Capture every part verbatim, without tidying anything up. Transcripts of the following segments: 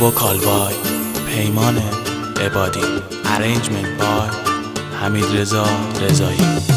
وکال بای پیمان عبادی، ارنجمنت بای حمید رضا رضایی.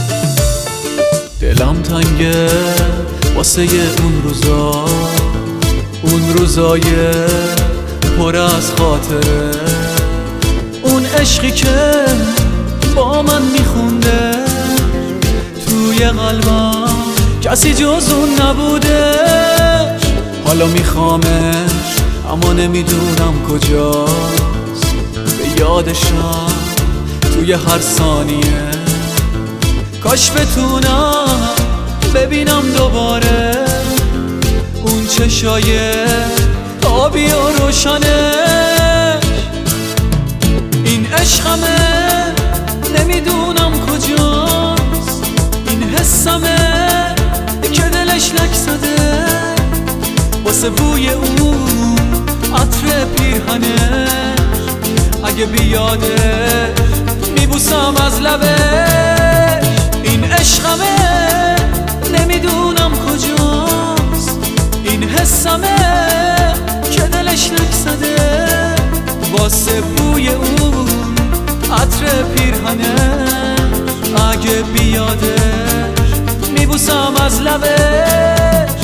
دلم تنگه واسه اون روزا، اون روزای پر از خاطره، اون عشقی که با من میخونده توی قلبم کسی جز اون نبودش. حالا میخوامش اما نمیدونم کجاست، به یادشم توی هر ثانیه. کاش بتونم ببینم دوباره اون چشای آبی و روشنش. این عشقمه نمیدونم کجاست، این حسمه که دلش لک زده واسه بوی اون عطر پیرهنش. اگه بیادش میبوسم از لبش. این عشقمه نمیدونم کجاست، این حسمه که دلش لک زده واسه بوی اون عطر پیرهنش. اگه بیادش میبوسم از لبش.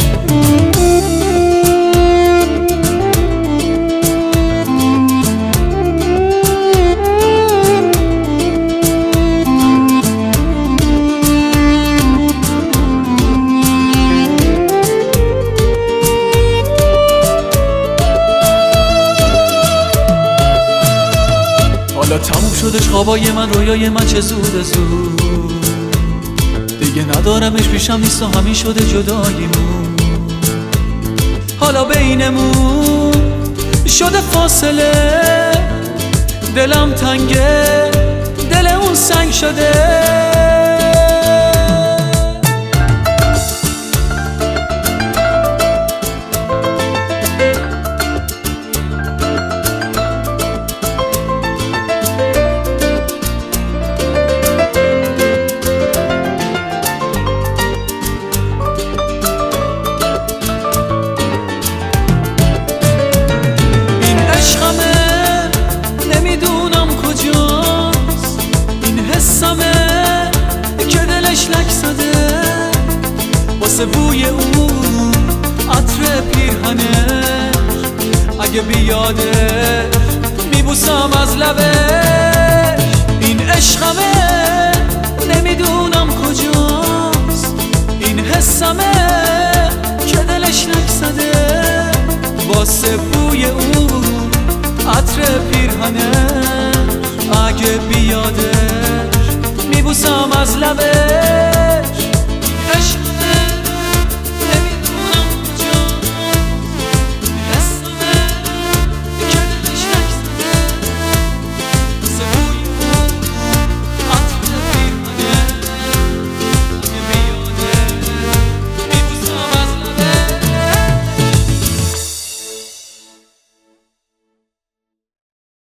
حالا تموم شدش خوابای من، رویای من چه زود زود دیگه ندارمش، پیشم نیست و همین شده جداییمون. حالا بینمون شده فاصله، دلم تنگه دل اون سنگ شده. نمیدونم کجاست، این حسمه که دلش لک زده واسه بوی اون عطر پیرهنش. اگه بیادش میبوسم از لبش. این عشقمه نمیدونم کجاست، این حسمه که دلش لک زده واسه بوی اون عطر پیرهنش. اگه بیادش میبوسم از لبش.